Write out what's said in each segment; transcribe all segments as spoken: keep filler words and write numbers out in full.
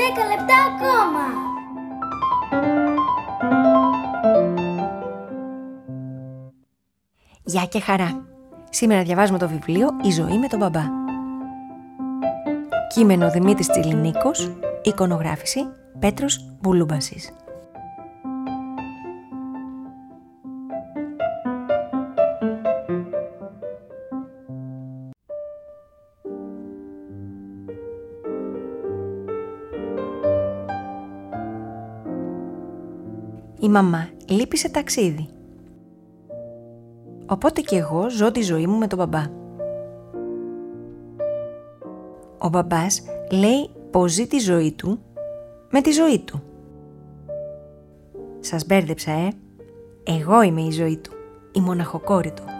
δέκα λεπτά ακόμα. Γεια και χαρά. Σήμερα διαβάζουμε το βιβλίο «Η ζωή με τον μπαμπά». Κείμενο Δημήτρης Τσιλινίκος, εικονογράφηση Πέτρος Μπουλούμπασης. Η μαμά λείπει σε ταξίδι. Οπότε και εγώ ζω τη ζωή μου με τον μπαμπά. Ο μπαμπάς λέει πως ζει τη ζωή του με τη ζωή του. Σας μπέρδεψα, ε? Εγώ είμαι η ζωή του, η μοναχοκόρη του.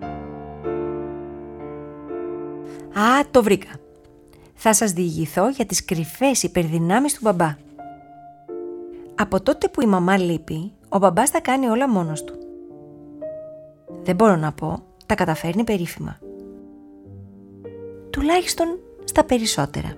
Α, το βρήκα. Θα σας διηγηθώ για τις κρυφές υπερδυνάμεις του μπαμπά. Από τότε που η μαμά λείπει, ο μπαμπάς τα κάνει όλα μόνος του. Δεν μπορώ να πω, τα καταφέρνει περίφημα. Τουλάχιστον στα περισσότερα.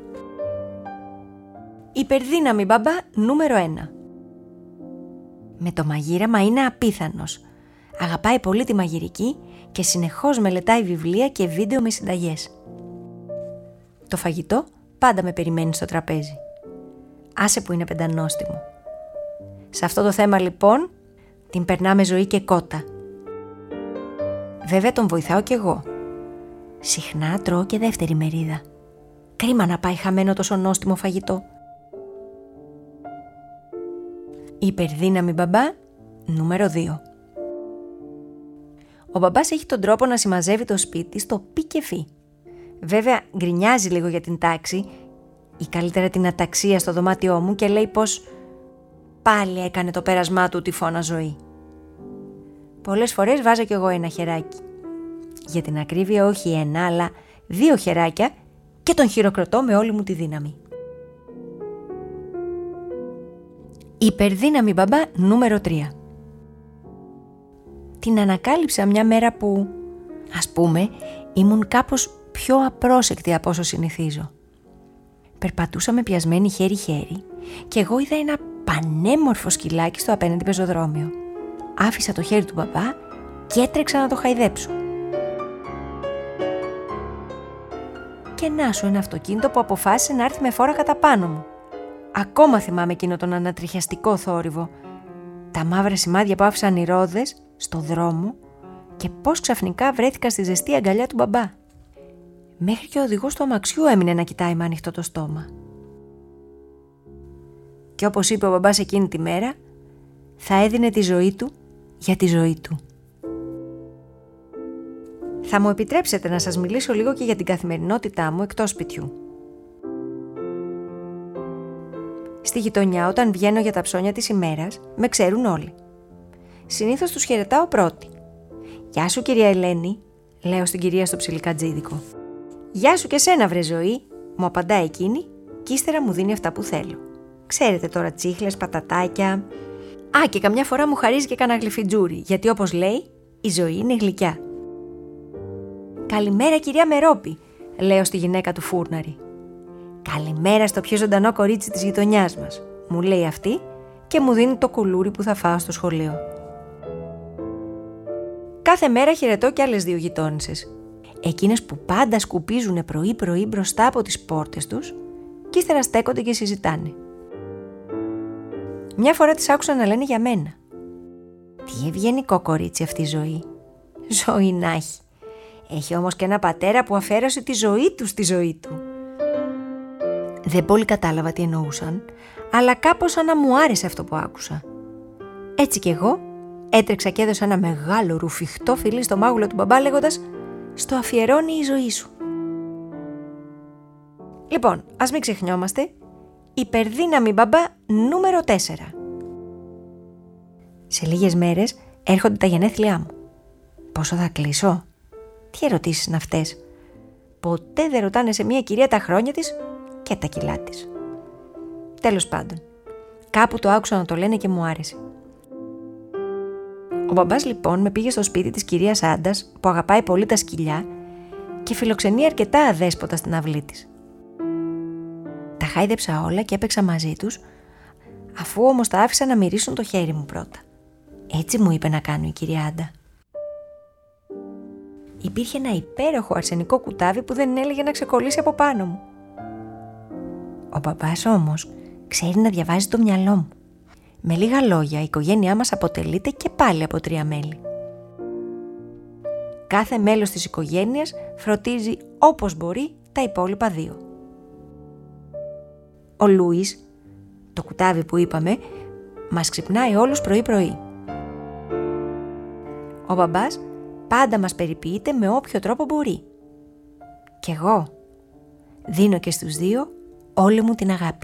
Υπερδύναμη μπαμπά νούμερο ένα. Με το μαγείραμα είναι απίθανος. Αγαπάει πολύ τη μαγειρική και συνεχώς μελετάει βιβλία και βίντεο με συνταγές. Το φαγητό πάντα με περιμένει στο τραπέζι. Άσε που είναι πεντανόστιμο. Σε αυτό το θέμα λοιπόν την περνάμε ζωή και κότα. Βέβαια τον βοηθάω κι εγώ. Συχνά τρώω και δεύτερη μερίδα. Κρίμα να πάει χαμένο τόσο νόστιμο φαγητό. Υπερδύναμη μπαμπά νούμερο δύο. Ο μπαμπάς έχει τον τρόπο να συμμαζεύει το σπίτι στο πι και φι. Βέβαια γκρινιάζει λίγο για την τάξη ή καλύτερα την αταξία στο δωμάτιό μου και λέει πως πάλι έκανε το πέρασμά του τυφώνα ζωή. Πολλές φορές βάζω κι εγώ ένα χεράκι. Για την ακρίβεια όχι ένα, αλλά δύο χεράκια και τον χειροκροτώ με όλη μου τη δύναμη. Υπερδύναμη μπαμπά νούμερο τρία. Την ανακάλυψα μια μέρα που, ας πούμε, ήμουν κάπως πιο απρόσεκτη από όσο συνηθίζω. Περπατούσαμε πιασμένοι χέρι-χέρι και εγώ είδα ένα πανέμορφο σκυλάκι στο απέναντι πεζοδρόμιο. Άφησα το χέρι του μπαμπά και έτρεξα να το χαϊδέψω. Και να σου ένα αυτοκίνητο που αποφάσισε να έρθει με φόρα κατά πάνω μου. Ακόμα θυμάμαι εκείνο τον ανατριχιαστικό θόρυβο. Τα μαύρα σημάδια που άφησαν οι ρόδες στο δρόμο και πώς ξαφνικά βρέθηκα στη ζεστή αγκαλιά του μπαμπά. Μέχρι και ο οδηγός του αμαξιού έμεινε να κοιτάει με ανοιχτό το στόμα. Και όπως είπε ο μπαμπάς εκείνη τη μέρα, θα έδινε τη ζωή του για τη ζωή του. Θα μου επιτρέψετε να σας μιλήσω λίγο και για την καθημερινότητά μου εκτός σπιτιού. Στη γειτονιά όταν βγαίνω για τα ψώνια της ημέρας, με ξέρουν όλοι. Συνήθως τους χαιρετάω πρώτη. «Γεια σου κυρία Ελένη», λέω στην κυρία στο ψιλικατζίδικο. «Γεια σου και σένα βρε ζωή», μου απαντά εκείνη και ύστερα μου δίνει αυτά που θέλω. Ξέρετε τώρα, τσίχλες, πατατάκια. Α, και καμιά φορά μου χαρίζει και κανένα γλυφιτζούρι, γιατί όπως λέει, η ζωή είναι γλυκιά. «Καλημέρα κυρία Μερόπη», λέω στη γυναίκα του φούρναρη. «Καλημέρα στο πιο ζωντανό κορίτσι της γειτονιάς μας», μου λέει αυτή και μου δίνει το κουλούρι που θα φάω στο σχολείο. Κάθε μέρα χαιρετώ και άλλες δύο γειτόνισσες. Εκείνες που πάντα σκουπίζουν πρωί-πρωί μπροστά από τις πόρτες τους και ύστερα στέκονται και συζητάνε. Μια φορά τις άκουσα να λένε για μένα. Τι ευγενικό κορίτσι αυτή η ζωή. Ζωή να έχει. Έχει όμως και ένα πατέρα που αφαίρωσε τη ζωή του στη ζωή του. Δεν πολύ κατάλαβα τι εννοούσαν, αλλά κάπως σαν να μου άρεσε αυτό που άκουσα. Έτσι κι εγώ έτρεξα και έδωσα ένα μεγάλο ρουφιχτό φιλί στο μάγουλο του μπαμπά λέγοντας «Στο αφιερώνει η ζωή σου». Λοιπόν, ας μην ξεχνιόμαστε. Υπερδύναμη μπαμπά νούμερο τέσσερα. Σε λίγες μέρες έρχονται τα γενέθλιά μου. Πόσο θα κλείσω? Τι ερωτήσεις είναι αυτές? Ποτέ δεν ρωτάνε σε μια κυρία τα χρόνια της και τα κιλά της. Τέλος πάντων, κάπου το άκουσα να το λένε και μου άρεσε. Ο μπαμπάς λοιπόν με πήγε στο σπίτι της κυρίας Άντας που αγαπάει πολύ τα σκυλιά και φιλοξενεί αρκετά αδέσποτα στην αυλή της. Τα Τα χάιδεψα όλα και έπαιξα μαζί τους, αφού όμως τα άφησα να μυρίσουν το χέρι μου πρώτα. Έτσι μου είπε να κάνω η κυρία Άντα. Υπήρχε ένα υπέροχο αρσενικό κουτάβι που δεν έλεγε να ξεκολλήσει από πάνω μου. Ο μπαμπάς όμως ξέρει να διαβάζει το μυαλό μου. Με λίγα λόγια, η οικογένειά μας αποτελείται και πάλι από τρία μέλη. Κάθε μέλος της οικογένειας φροντίζει όπως μπορεί τα υπόλοιπα δύο. Ο Λούις, το κουτάβι που είπαμε, μας ξυπνάει όλους πρωί-πρωί. Ο μπαμπάς πάντα μας περιποιείται με όποιο τρόπο μπορεί. Κι εγώ δίνω και στους δύο όλη μου την αγάπη.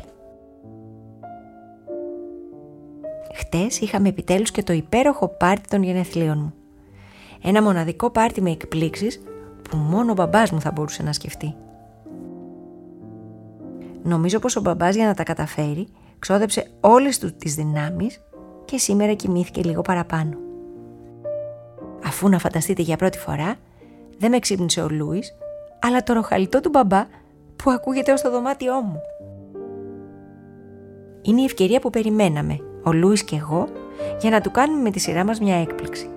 Χτες είχαμε επιτέλους και το υπέροχο πάρτι των γενεθλίων μου. Ένα μοναδικό πάρτι με εκπλήξεις που μόνο ο μπαμπάς μου θα μπορούσε να σκεφτεί. Νομίζω πως ο μπαμπάς, για να τα καταφέρει, ξόδεψε όλες του τις δυνάμεις και σήμερα κοιμήθηκε λίγο παραπάνω. Αφού, να φανταστείτε, για πρώτη φορά δεν με ξύπνησε ο Λούις, αλλά το ροχαλιτό του μπαμπά που ακούγεται ως το δωμάτιό μου. Είναι η ευκαιρία που περιμέναμε, ο Λούις και εγώ, για να του κάνουμε με τη σειρά μας μια έκπληξη.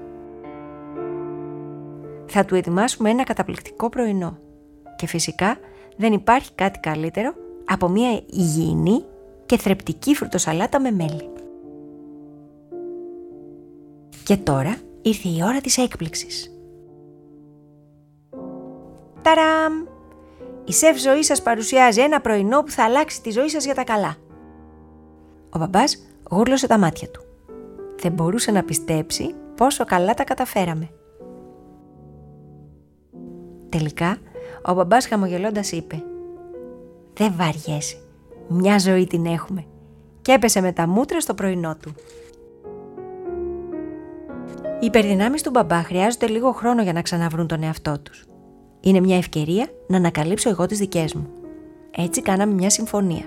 Θα του ετοιμάσουμε ένα καταπληκτικό πρωινό και φυσικά δεν υπάρχει κάτι καλύτερο από μια υγιεινή και θρεπτική φρουτοσαλάτα με μέλι. Και τώρα ήρθε η ώρα της έκπληξης. Ταράμ! Η σεφ Ζωή σας παρουσιάζει ένα πρωινό που θα αλλάξει τη ζωή σας για τα καλά. Ο μπαμπάς γούρλωσε τα μάτια του. Δεν μπορούσε να πιστέψει πόσο καλά τα καταφέραμε. Τελικά, ο μπαμπάς χαμογελώντας είπε: «Δεν βαριέσαι, μια ζωή την έχουμε», και έπεσε με τα μούτρα στο πρωινό του. Οι υπερδυνάμεις του μπαμπά χρειάζονται λίγο χρόνο για να ξαναβρούν τον εαυτό τους. Είναι μια ευκαιρία να ανακαλύψω εγώ τις δικές μου. Έτσι κάναμε μια συμφωνία.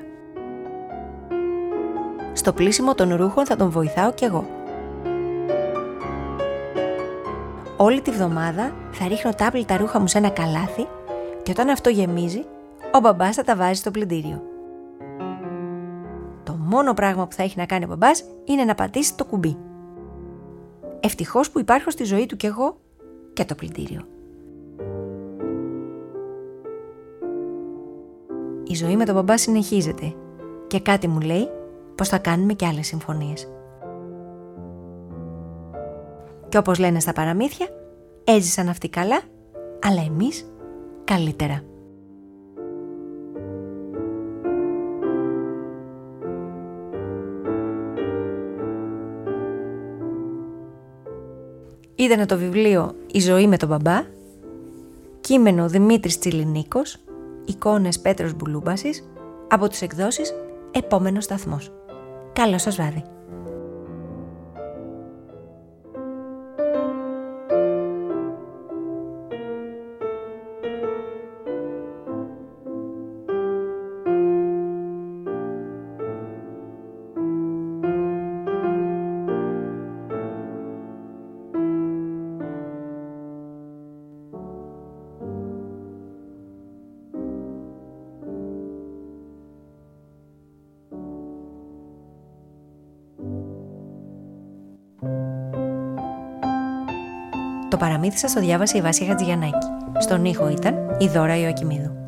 Στο πλύσιμο των ρούχων θα τον βοηθάω κι εγώ. Όλη τη βδομάδα θα ρίχνω τάπλη τα ρούχα μου σε ένα καλάθι και όταν αυτό γεμίζει, ο μπαμπάς θα τα βάζει στο πλυντήριο. Το μόνο πράγμα που θα έχει να κάνει ο μπαμπάς είναι να πατήσει το κουμπί. Ευτυχώς που υπάρχω στη ζωή του κι εγώ και το πλυντήριο. Η ζωή με τον μπαμπά συνεχίζεται και κάτι μου λέει πως θα κάνουμε και άλλες συμφωνίες. Και όπως λένε στα παραμύθια, έζησαν αυτοί καλά, αλλά εμείς καλύτερα. Είδανε το βιβλίο «Η ζωή με τον μπαμπά», κείμενο Δημήτρης Τσιλινίκος, εικόνες Πέτρος Μπουλούμπασης, από τις εκδόσεις Επόμενος Σταθμός. Καλό σας βράδυ. Το παραμύθι σας το διάβασε η Βάσια Χατζηγιαννάκη. Στον ήχο ήταν η Δώρα Ιωακημίδου.